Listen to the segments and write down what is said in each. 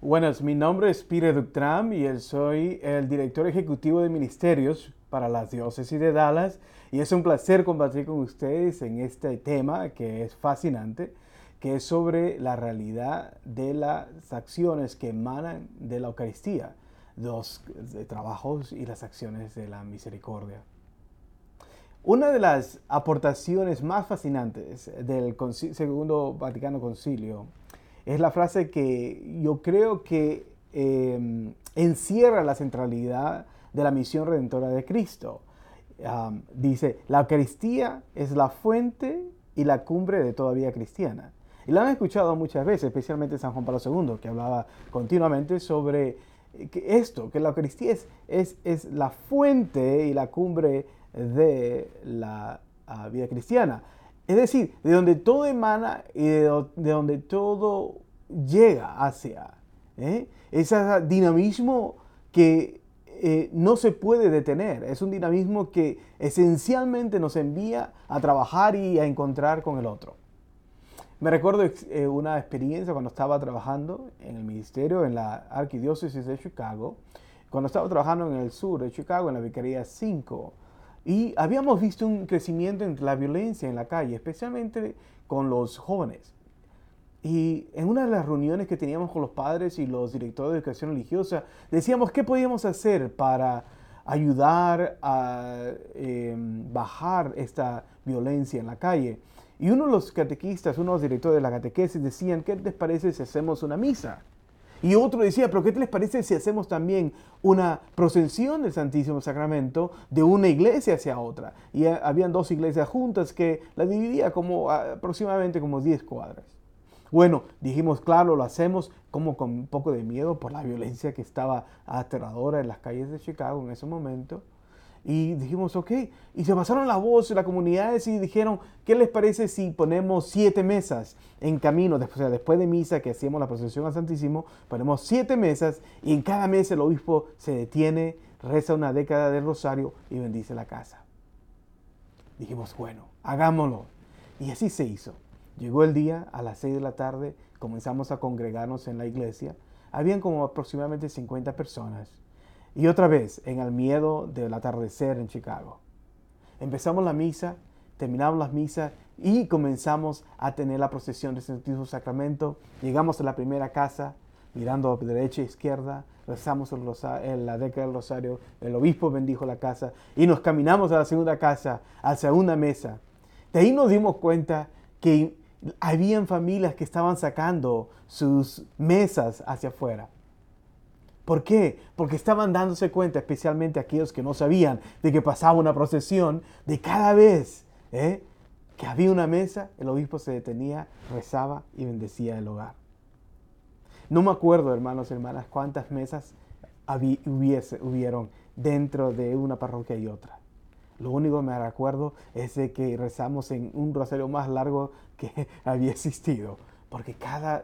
Buenas, mi nombre es Peter Ductram y soy el director ejecutivo de ministerios para la diócesis de Dallas y es un placer compartir con ustedes en este tema que es fascinante, que es sobre la realidad de las acciones que emanan de la Eucaristía, los trabajos y las acciones de la misericordia. Una de las aportaciones más fascinantes del Segundo Vaticano Concilio es la frase que yo creo que encierra la centralidad de la misión redentora de Cristo. Dice, la Eucaristía es la fuente y la cumbre de toda vida cristiana. Y la han escuchado muchas veces, especialmente San Juan Pablo II, que hablaba continuamente sobre que la Eucaristía es la fuente y la cumbre de la vida cristiana. Es decir, de donde todo emana y de donde todo llega hacia. Ese dinamismo que no se puede detener. Es un dinamismo que esencialmente nos envía a trabajar y a encontrar con el otro. Me recuerdo una experiencia cuando estaba trabajando en el ministerio, en la arquidiócesis de Chicago, cuando estaba trabajando en el sur de Chicago, en la Vicaría 5, y habíamos visto un crecimiento en la violencia en la calle, especialmente con los jóvenes. Y en una de las reuniones que teníamos con los padres y los directores de educación religiosa, decíamos qué podíamos hacer para ayudar a bajar esta violencia en la calle. Y uno de los catequistas, uno de los directores de la catequesis decían, ¿qué les parece si hacemos una misa? Y otro decía, pero ¿qué les parece si hacemos también una procesión del Santísimo Sacramento de una iglesia hacia otra? Y habían dos iglesias juntas que la dividía como aproximadamente como 10 cuadras. Bueno, dijimos, claro, lo hacemos como con un poco de miedo por la violencia que estaba aterradora en las calles de Chicago en ese momento. Y dijimos, ok. Y se pasaron la voz en las comunidades y dijeron, ¿qué les parece si ponemos 7 mesas en camino? Después de misa que hacíamos la procesión al Santísimo, ponemos 7 mesas y en cada mesa el obispo se detiene, reza una década del rosario y bendice la casa. Dijimos, bueno, hagámoslo. Y así se hizo. Llegó el día, a las 6 de la tarde, comenzamos a congregarnos en la iglesia. Habían como aproximadamente 50 personas. Y otra vez, en el miedo del atardecer en Chicago. Empezamos la misa, terminamos la misa y comenzamos a tener la procesión del Santísimo Sacramento. Llegamos a la primera casa, mirando de derecha a izquierda, rezamos la década del rosario, el obispo bendijo la casa y nos caminamos a la segunda casa, a la segunda mesa. De ahí nos dimos cuenta que habían familias que estaban sacando sus mesas hacia afuera. ¿Por qué? Porque estaban dándose cuenta, especialmente aquellos que no sabían de que pasaba una procesión, de cada vez que había una mesa, el obispo se detenía, rezaba y bendecía el hogar. No me acuerdo, hermanos y hermanas, cuántas mesas hubieron dentro de una parroquia y otra. Lo único que me recuerdo es de que rezamos en un rosario más largo que había existido, porque cada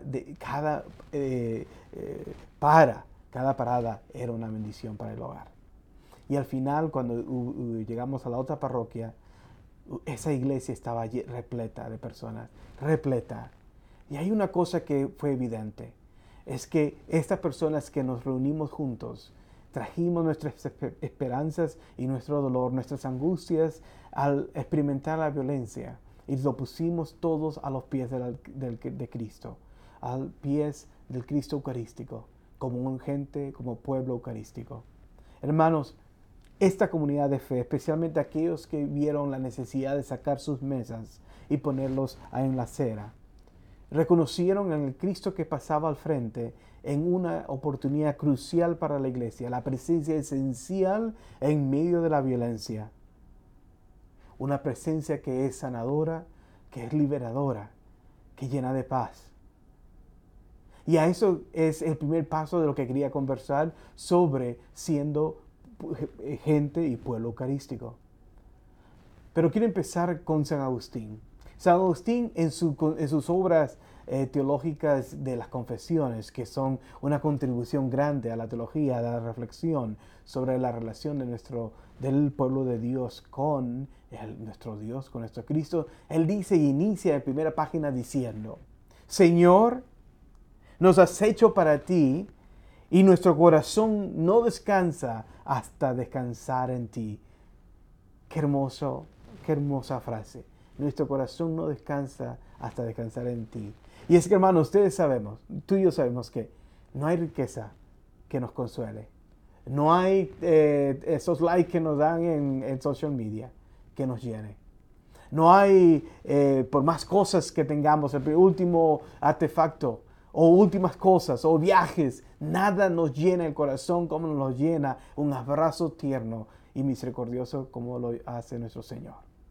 parada era una bendición para el hogar. Y al final, cuando llegamos a la otra parroquia, esa iglesia estaba repleta de personas, repleta. Y hay una cosa que fue evidente, es que estas personas que nos reunimos juntos, trajimos nuestras esperanzas y nuestro dolor, nuestras angustias al experimentar la violencia y lo pusimos todos a los pies de Cristo, a los pies del Cristo Eucarístico, como gente, como pueblo eucarístico. Hermanos, esta comunidad de fe, especialmente aquellos que vieron la necesidad de sacar sus mesas y ponerlos en la acera, reconocieron en el Cristo que pasaba al frente en una oportunidad crucial para la iglesia, la presencia esencial en medio de la violencia. Una presencia que es sanadora, que es liberadora, que llena de paz. Y a eso es el primer paso de lo que quería conversar sobre siendo gente y pueblo eucarístico. Pero quiero empezar con San Agustín. San Agustín en sus obras teológicas de las confesiones, que son una contribución grande a la teología, a la reflexión sobre la relación del pueblo de Dios con nuestro Dios, con nuestro Cristo, él dice y inicia en primera página diciendo, Señor, nos has hecho para ti y nuestro corazón no descansa hasta descansar en ti. Qué hermosa frase. Nuestro corazón no descansa hasta descansar en ti. Y es que, hermano, ustedes sabemos, tú y yo sabemos que no hay riqueza que nos consuele. No hay esos likes que nos dan en social media que nos llene. No hay, por más cosas que tengamos, el último artefacto o últimas cosas o viajes, nada nos llena el corazón como nos llena un abrazo tierno y misericordioso como lo hace nuestro Señor.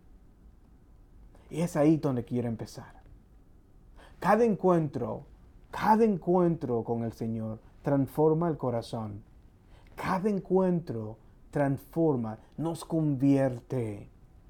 Y es ahí donde quiero empezar. Cada encuentro con el Señor transforma el corazón. Cada encuentro transforma, nos convierte.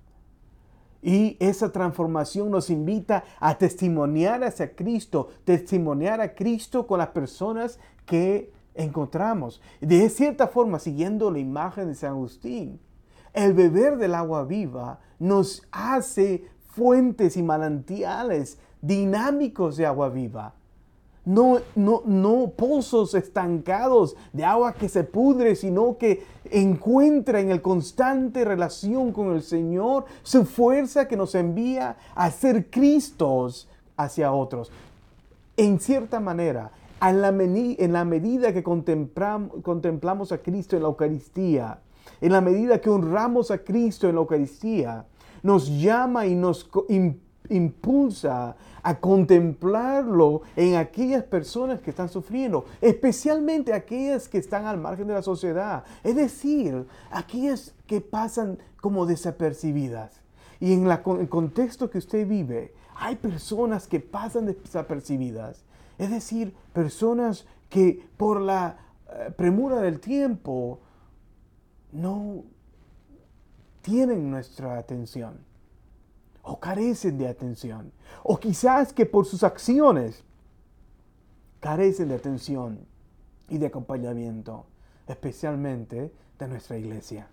Y esa transformación nos invita a testimoniar hacia Cristo, testimoniar a Cristo con las personas que encontramos. De cierta forma, siguiendo la imagen de San Agustín, el beber del agua viva nos hace fuentes y manantiales dinámicos de agua viva. No pozos estancados de agua que se pudre, sino que encuentra en el constante relación con el Señor su fuerza que nos envía a ser Cristos hacia otros. En cierta manera, en la medida que contemplamos a Cristo en la Eucaristía, en la medida que honramos a Cristo en la Eucaristía, nos llama y nos impulsa a contemplarlo en aquellas personas que están sufriendo, especialmente aquellas que están al margen de la sociedad, es decir, aquellas que pasan como desapercibidas. Y en el contexto que usted vive, hay personas que pasan desapercibidas, es decir, personas que por la premura del tiempo no tienen nuestra atención, o carecen de atención, o quizás que por sus acciones carecen de atención y de acompañamiento, especialmente de nuestra iglesia.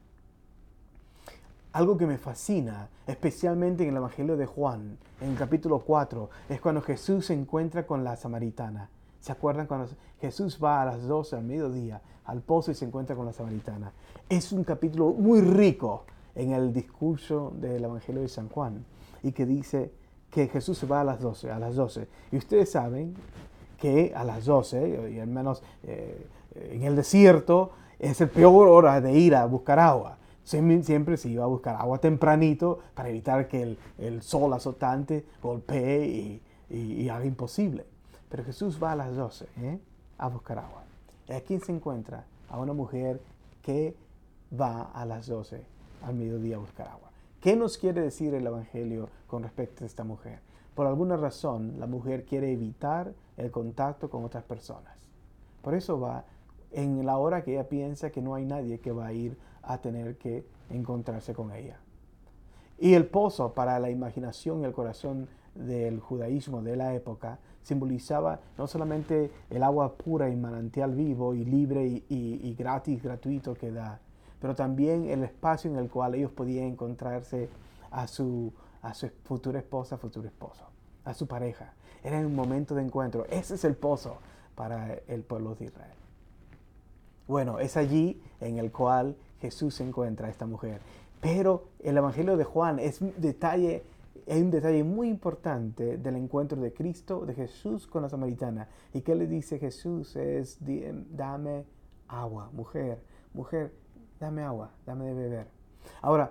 Algo que me fascina, especialmente en el Evangelio de Juan, en el capítulo 4, es cuando Jesús se encuentra con la samaritana. ¿Se acuerdan cuando Jesús va a las 12 al mediodía al pozo y se encuentra con la samaritana? Es un capítulo muy rico en el discurso del Evangelio de San Juan, y que dice que Jesús se va a las 12. Y ustedes saben que a las 12, y al menos en el desierto, es el peor hora de ir a buscar agua. Siempre se iba a buscar agua tempranito para evitar que el sol azotante golpee y haga imposible. Pero Jesús va a las 12 a buscar agua. ¿Y a quién se encuentra? A una mujer que va a las 12 al mediodía a buscar agua. ¿Qué nos quiere decir el Evangelio con respecto a esta mujer? Por alguna razón, la mujer quiere evitar el contacto con otras personas. Por eso va en la hora que ella piensa que no hay nadie que va a ir a tener que encontrarse con ella. Y el pozo, para la imaginación y el corazón del judaísmo de la época, simbolizaba no solamente el agua pura y manantial vivo y libre y gratuito que da, pero también el espacio en el cual ellos podían encontrarse a su futura esposa, futuro esposo, a su pareja. Era un momento de encuentro. Ese es el pozo para el pueblo de Israel. Bueno, es allí en el cual Jesús se encuentra a esta mujer. Pero el Evangelio de Juan es un detalle muy importante del encuentro de Cristo, de Jesús con la samaritana. ¿Y qué le dice Jesús? Es, dame agua, mujer, dame agua, dame de beber. Ahora,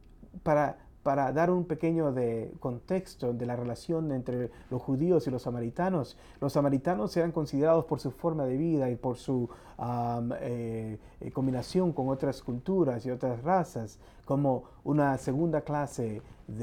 para dar un pequeño contexto de la relación entre los judíos y los samaritanos eran considerados por su forma de vida y por su combinación con otras culturas y otras razas como una segunda clase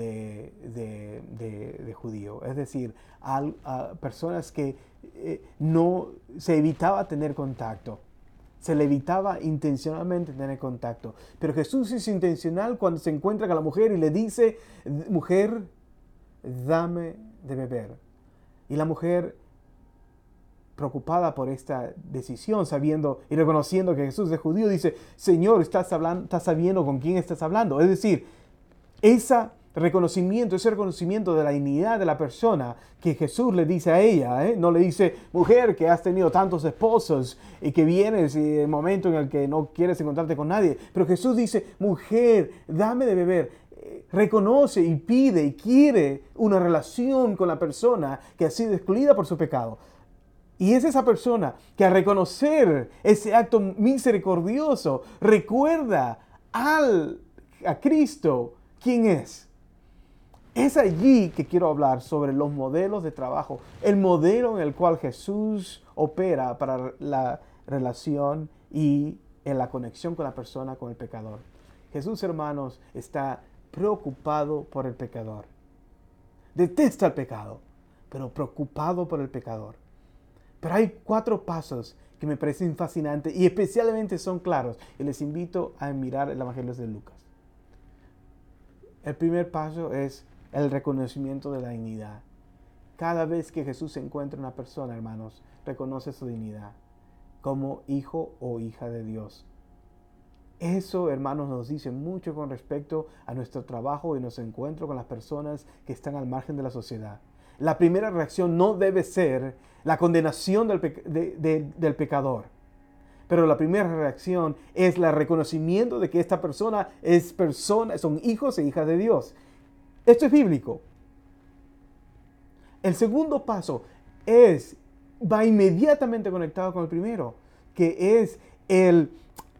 de judío. Es decir, personas que no se evitaba tener contacto. Se le evitaba intencionalmente tener contacto. Pero Jesús es intencional cuando se encuentra con la mujer y le dice, mujer, dame de beber. Y la mujer, preocupada por esta decisión, sabiendo y reconociendo que Jesús es judío, dice, Señor, estás sabiendo con quién estás hablando. Es decir, esa reconocimiento, ese reconocimiento de la dignidad de la persona que Jesús le dice a ella, no le dice, mujer que has tenido tantos esposos y que vienes y el momento en el que no quieres encontrarte con nadie, pero Jesús dice, mujer, dame de beber. Reconoce y pide y quiere una relación con la persona que ha sido excluida por su pecado. Y es esa persona que al reconocer ese acto misericordioso recuerda a Cristo quién es. Es allí que quiero hablar sobre los modelos de trabajo, el modelo en el cual Jesús opera para la relación y en la conexión con la persona, con el pecador. Jesús, hermanos, está preocupado por el pecador. Detesta el pecado, pero preocupado por el pecador. Pero hay 4 pasos que me parecen fascinantes y especialmente son claros. Y les invito a mirar el Evangelio de Lucas. El primer paso es el reconocimiento de la dignidad. Cada vez que Jesús encuentra una persona, hermanos, reconoce su dignidad como hijo o hija de Dios. Eso, hermanos, nos dice mucho con respecto a nuestro trabajo y nuestro encuentro con las personas que están al margen de la sociedad. La primera reacción no debe ser la condenación del pecador. Pero la primera reacción es el reconocimiento de que esta persona son hijos e hijas de Dios. Esto es bíblico. El segundo paso va inmediatamente conectado con el primero, que es el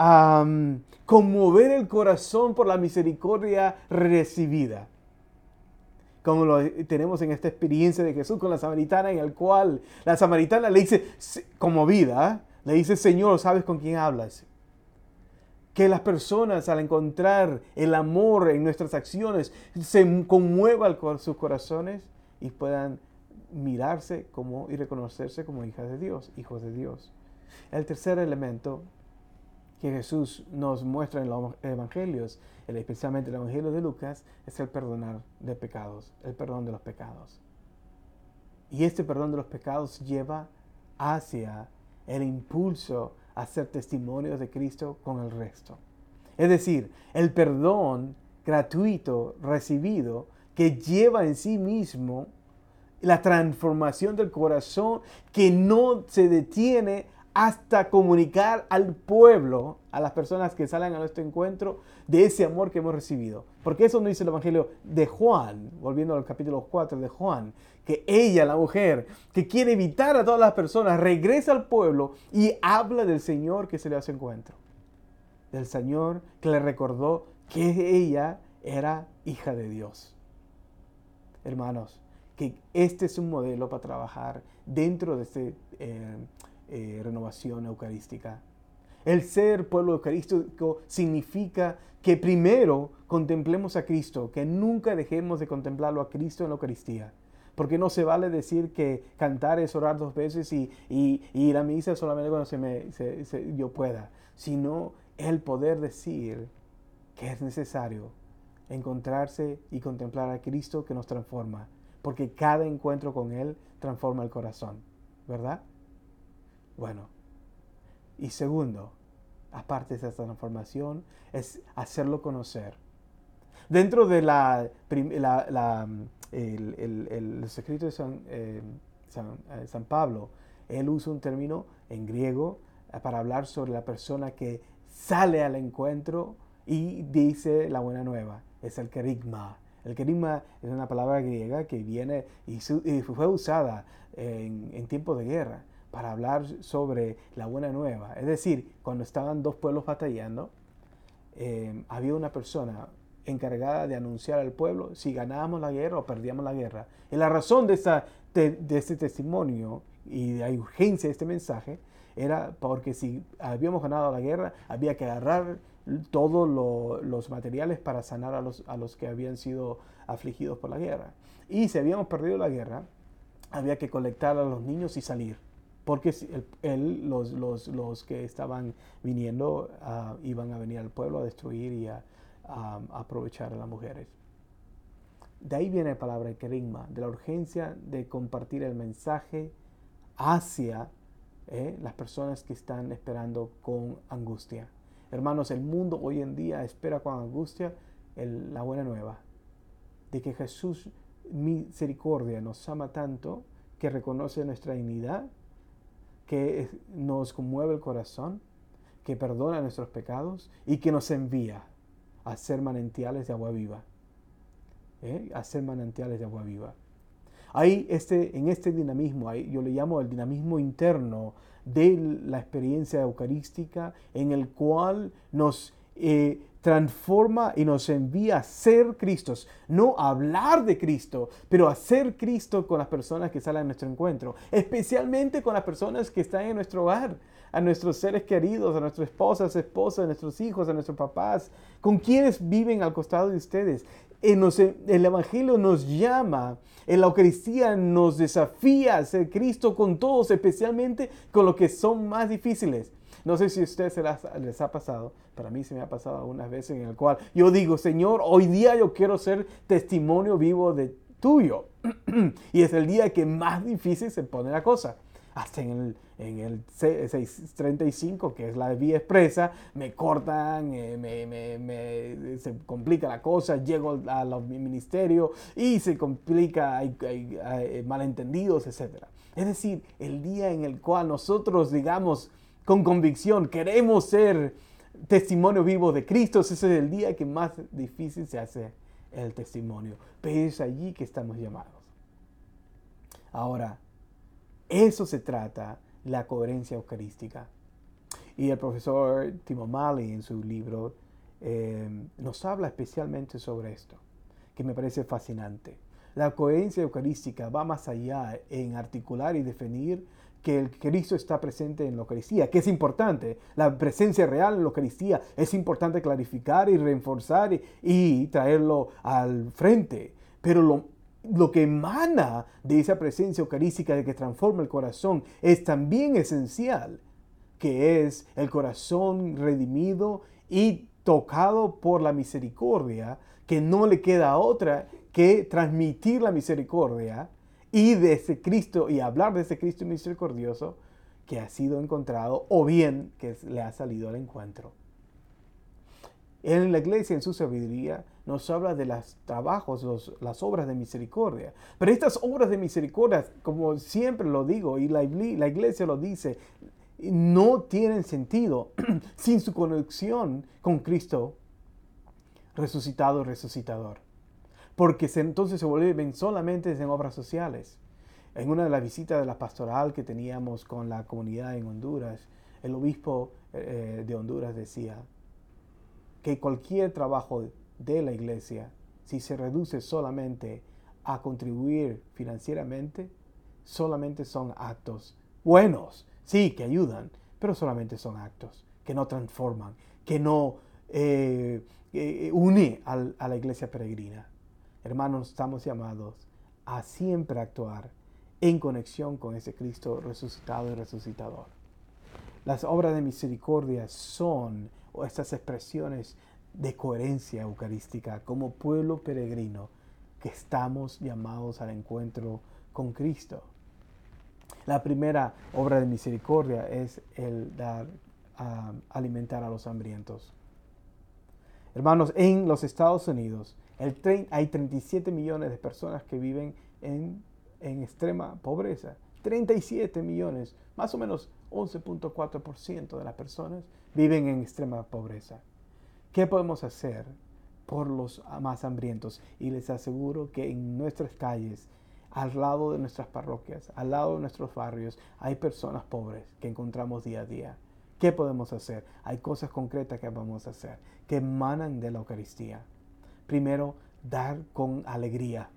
conmover el corazón por la misericordia recibida. Como lo tenemos en esta experiencia de Jesús con la samaritana, en el cual la samaritana le dice, conmovida, le dice, Señor, ¿sabes con quién hablas? Que las personas al encontrar el amor en nuestras acciones se conmuevan sus corazones y puedan mirarse y reconocerse como hijas de Dios, hijos de Dios. El tercer elemento que Jesús nos muestra en los evangelios, especialmente el evangelio de Lucas, es el perdonar de pecados, el perdón de los pecados. Y este perdón de los pecados lleva hacia el impulso a ser testimonios de Cristo con el resto. Es decir, el perdón gratuito recibido que lleva en sí mismo la transformación del corazón que no se detiene hasta comunicar al pueblo, a las personas que salen a nuestro encuentro, de ese amor que hemos recibido. Porque eso nos dice el Evangelio de Juan, volviendo al capítulo 4 de Juan, que ella, la mujer, que quiere evitar a todas las personas, regresa al pueblo y habla del Señor que se le hace encuentro. Del Señor que le recordó que ella era hija de Dios. Hermanos, que este es un modelo para trabajar dentro de esta renovación eucarística. El ser pueblo eucarístico significa que primero contemplemos a Cristo, que nunca dejemos de contemplarlo a Cristo en la Eucaristía. Porque no se vale decir que cantar es orar 2 veces y ir a misa solamente cuando yo pueda, sino el poder decir que es necesario encontrarse y contemplar a Cristo que nos transforma, porque cada encuentro con Él transforma el corazón, ¿verdad? Bueno, y segundo, aparte de esta transformación, es hacerlo conocer. Dentro de los escritos de San Pablo, él usa un término en griego para hablar sobre la persona que sale al encuentro y dice la buena nueva. Es el kerygma. El kerygma es una palabra griega que viene y fue usada en tiempos de guerra para hablar sobre la buena nueva. Es decir, cuando estaban 2 pueblos batallando, había una persona encargada de anunciar al pueblo si ganábamos la guerra o perdíamos la guerra. Y la razón de este testimonio y de la urgencia de este mensaje era porque si habíamos ganado la guerra, había que agarrar todos los materiales para sanar a los que habían sido afligidos por la guerra. Y si habíamos perdido la guerra, había que colectar a los niños y salir. Porque los que estaban viniendo iban a venir al pueblo a destruir y a aprovechar a las mujeres. De ahí viene la palabra kerygma, de la urgencia de compartir el mensaje hacia las personas que están esperando con angustia. Hermanos, el mundo hoy en día espera con angustia la buena nueva. de que Jesús misericordia nos ama tanto, que reconoce nuestra dignidad, que nos conmueve el corazón, que perdona nuestros pecados y que nos envía a ser manantiales de agua viva. A ser manantiales de agua viva. Hay en este dinamismo, yo le llamo el dinamismo interno de la experiencia eucarística, en el cual nos transforma y nos envía a ser Cristos, no a hablar de Cristo, pero a ser Cristo con las personas que salen a nuestro encuentro, especialmente con las personas que están en nuestro hogar, a nuestros seres queridos, a nuestras esposas, a nuestros hijos, a nuestros papás, con quienes viven al costado de ustedes. El Evangelio nos llama, en la Eucaristía nos desafía a ser Cristo con todos, especialmente con los que son más difíciles. No sé si a ustedes les ha pasado, pero a mí se me ha pasado algunas veces en el cual yo digo, Señor, hoy día yo quiero ser testimonio vivo de tuyo. Y es el día que más difícil se pone la cosa. Hasta en el 635, que es la vía expresa, me cortan, se complica la cosa, llego al ministerio y se complica, hay malentendidos, etc. Es decir, el día en el cual nosotros, digamos, con convicción, queremos ser testimonio vivo de Cristo, ese es el día que más difícil se hace el testimonio. Pero es allí que estamos llamados. Ahora, eso se trata la coherencia eucarística. Y el profesor Tim O'Malley en su libro nos habla especialmente sobre esto, que me parece fascinante. La coherencia eucarística va más allá en articular y definir que el Cristo está presente en la Eucaristía, que es importante. La presencia real en la Eucaristía es importante clarificar y reforzar y traerlo al frente. Pero lo que emana de esa presencia eucarística de que transforma el corazón es también esencial, que es el corazón redimido y tocado por la misericordia, que no le queda otra que transmitir la misericordia y de ese Cristo y hablar de ese Cristo misericordioso que ha sido encontrado o bien que le ha salido al encuentro. En la iglesia, en su sabiduría, nos habla de los trabajos, las obras de misericordia. Pero estas obras de misericordia, como siempre lo digo, y la iglesia lo dice, no tienen sentido sin su conexión con Cristo resucitado y resucitador. Porque entonces se vuelven solamente en obras sociales. En una de las visitas de la pastoral que teníamos con la comunidad en Honduras, el obispo de Honduras decía que cualquier trabajo de la iglesia, si se reduce solamente a contribuir financieramente, solamente son actos buenos, sí, que ayudan, pero solamente son actos que no transforman, que no une a la iglesia peregrina. Hermanos, estamos llamados a siempre actuar en conexión con ese Cristo resucitado y resucitador. Las obras de misericordia son estas expresiones de coherencia eucarística como pueblo peregrino que estamos llamados al encuentro con Cristo. La primera obra de misericordia es el dar alimentar a los hambrientos. Hermanos, en los Estados Unidos hay 37 millones de personas que viven en extrema pobreza. 37 millones, más o menos 11.4% de las personas viven en extrema pobreza. ¿Qué podemos hacer por los más hambrientos? Y les aseguro que en nuestras calles, al lado de nuestras parroquias, al lado de nuestros barrios, hay personas pobres que encontramos día a día. ¿Qué podemos hacer? Hay cosas concretas que podemos hacer, que emanan de la Eucaristía. Primero, dar con alegría.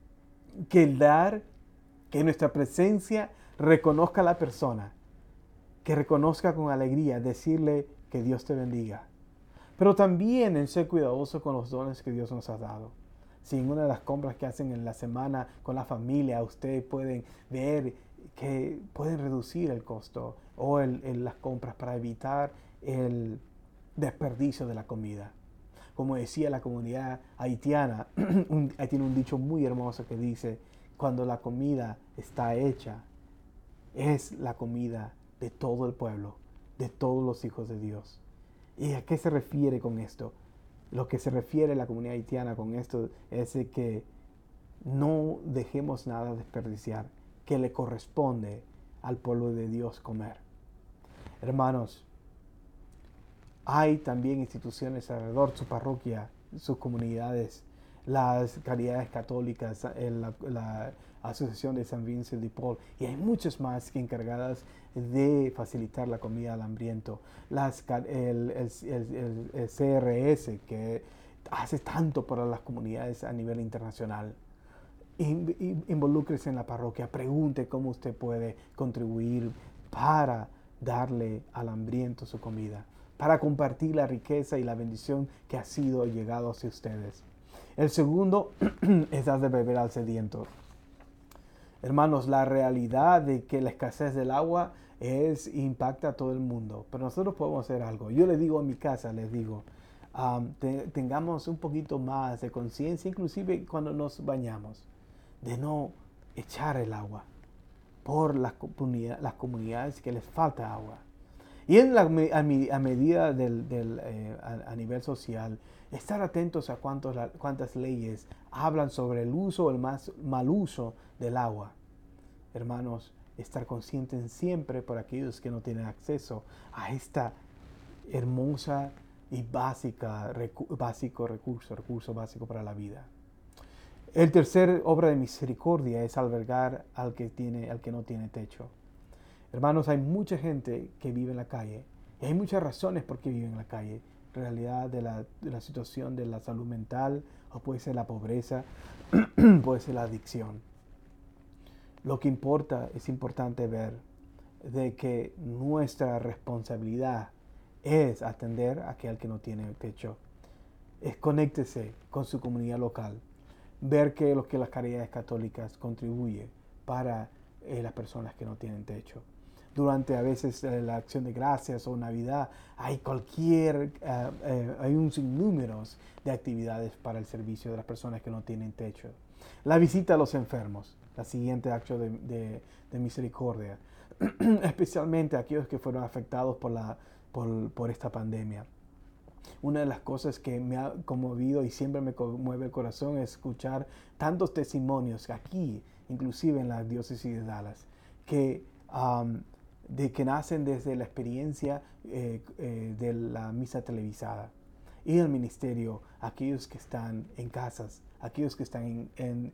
Que nuestra presencia reconozca a la persona, que reconozca con alegría, decirle que Dios te bendiga. Pero también en ser cuidadoso con los dones que Dios nos ha dado. Si en una de las compras que hacen en la semana con la familia, ustedes pueden ver que pueden reducir el costo o las compras para evitar el desperdicio de la comida. Como decía la comunidad haitiana, tiene un dicho muy hermoso que dice, cuando la comida está hecha, es la comida de todo el pueblo, de todos los hijos de Dios. ¿Y a qué se refiere con esto? Lo que se refiere a la comunidad haitiana con esto es de que no dejemos nada desperdiciar, que le corresponde al pueblo de Dios comer. Hermanos, hay también instituciones alrededor de su parroquia, sus comunidades, las caridades católicas, la Asociación de San Vincent de Paul, y hay muchas más que encargadas de facilitar la comida al hambriento. El CRS, que hace tanto para las comunidades a nivel internacional. Involúcrese en la parroquia, pregunte cómo usted puede contribuir para darle al hambriento su comida, para compartir la riqueza y la bendición que ha sido llegado hacia ustedes. El segundo es dar de beber al sediento. Hermanos, la realidad de que la escasez del agua impacta a todo el mundo, pero nosotros podemos hacer algo. Yo le digo a mi casa, les digo, tengamos un poquito más de conciencia, inclusive cuando nos bañamos, de no echar el agua por las comunidades que les falta agua. Y a medida a nivel social, estar atentos a cuántas leyes hablan sobre el uso o el mal uso del agua. Hermanos, estar conscientes siempre por aquellos que no tienen acceso a esta hermosa y recurso básico para la vida. El tercer obra de misericordia es albergar al que no tiene techo. Hermanos, hay mucha gente que vive en la calle y hay muchas razones por qué vive en la calle. En realidad de la situación de la salud mental, o puede ser la pobreza, puede ser la adicción. Lo que es importante ver de que nuestra responsabilidad es atender a aquel que no tiene techo. Conéctese con su comunidad local. Ver que las caridades católicas contribuyen para las personas que no tienen techo. Durante a veces la acción de gracias o Navidad hay un sinnúmero de actividades para el servicio de las personas que no tienen techo. La visita a los enfermos, la siguiente acción de misericordia, especialmente aquellos que fueron afectados por esta pandemia. Una de las cosas que me ha conmovido y siempre me conmueve el corazón es escuchar tantos testimonios aquí, inclusive en la diócesis de Dallas, que nacen desde la experiencia de la misa televisada y el ministerio, aquellos que están en casas, aquellos que están en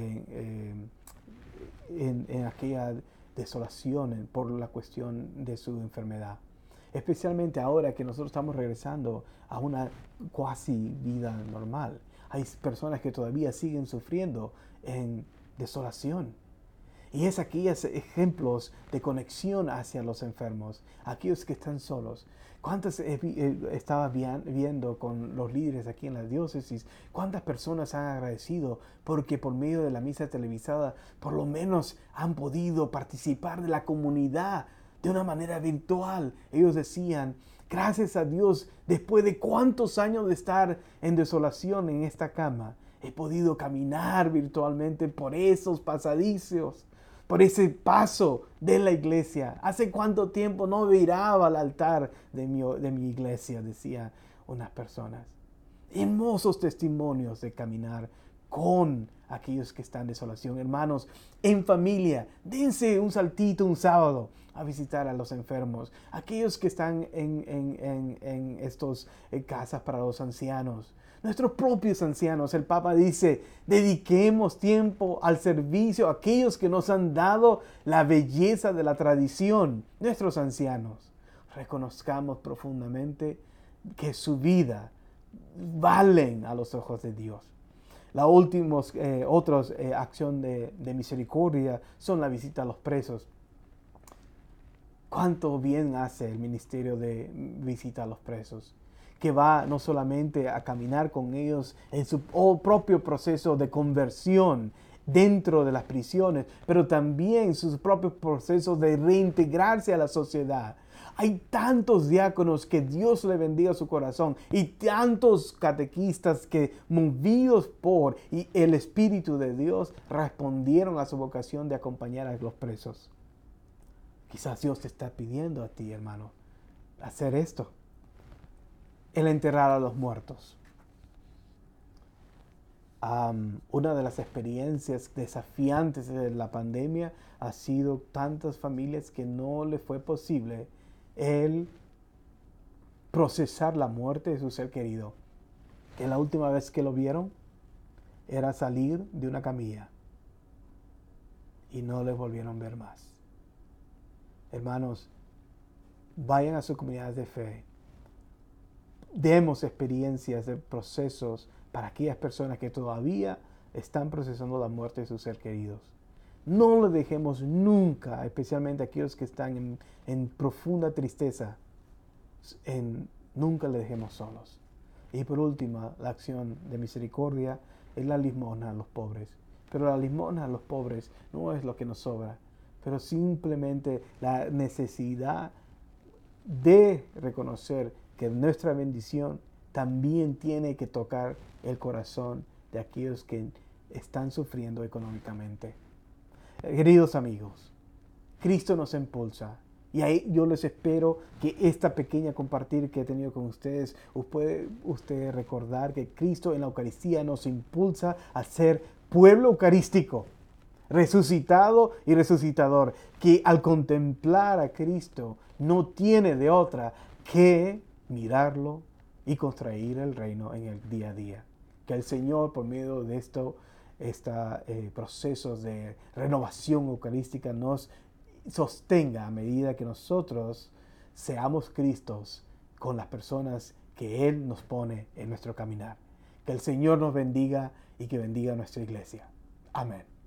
aquella desolación por la cuestión de su enfermedad. Especialmente ahora que nosotros estamos regresando a una cuasi vida normal. Hay personas que todavía siguen sufriendo en desolación. Y es aquellos ejemplos de conexión hacia los enfermos, aquellos que están solos. ¿Cuántas estaba viendo con los líderes aquí en la diócesis? ¿Cuántas personas han agradecido porque por medio de la misa televisada por lo menos han podido participar de la comunidad de una manera virtual? Ellos decían, gracias a Dios, después de cuántos años de estar en desolación en esta cama, he podido caminar virtualmente por esos pasadizos, por ese paso de la iglesia. ¿Hace cuánto tiempo no miraba al altar de mi iglesia?, decían unas personas. Hermosos testimonios de caminar con aquellos que están en desolación. Hermanos, en familia, dense un saltito un sábado a visitar a los enfermos, aquellos que están en estos casas para los ancianos, nuestros propios ancianos. El Papa dice, dediquemos tiempo al servicio a aquellos que nos han dado la belleza de la tradición, nuestros ancianos. Reconozcamos profundamente que su vida valen a los ojos de Dios. La última acción de misericordia son la visita a los presos. Cuánto bien hace el ministerio de visita a los presos, que va no solamente a caminar con ellos en su propio proceso de conversión dentro de las prisiones, pero también sus propios procesos de reintegrarse a la sociedad. Hay tantos diáconos, que Dios le bendiga su corazón, y tantos catequistas que, movidos por el Espíritu de Dios, respondieron a su vocación de acompañar a los presos. Quizás Dios te está pidiendo a ti, hermano, hacer esto. El enterrar a los muertos. Una de las experiencias desafiantes de la pandemia ha sido tantas familias que no les fue posible el procesar la muerte de su ser querido. Que la última vez que lo vieron era salir de una camilla y no les volvieron a ver más. Hermanos, vayan a sus comunidades de fe. Demos experiencias de procesos para aquellas personas que todavía están procesando la muerte de sus seres queridos. No le dejemos nunca, especialmente aquellos que están en profunda tristeza, nunca le dejemos solos. Y por último, la acción de misericordia es la limosna a los pobres. Pero la limosna a los pobres no es lo que nos sobra, pero simplemente la necesidad de reconocer que nuestra bendición también tiene que tocar el corazón de aquellos que están sufriendo económicamente. Queridos amigos, Cristo nos impulsa. Y ahí yo les espero que esta pequeña compartir que he tenido con ustedes, puede usted recordar que Cristo en la Eucaristía nos impulsa a ser pueblo eucarístico, resucitado y resucitador, que al contemplar a Cristo no tiene de otra que mirarlo y construir el reino en el día a día. Que el Señor, por medio de estos procesos de renovación eucarística, nos sostenga a medida que nosotros seamos Cristos con las personas que Él nos pone en nuestro caminar. Que el Señor nos bendiga y que bendiga a nuestra iglesia. Amén.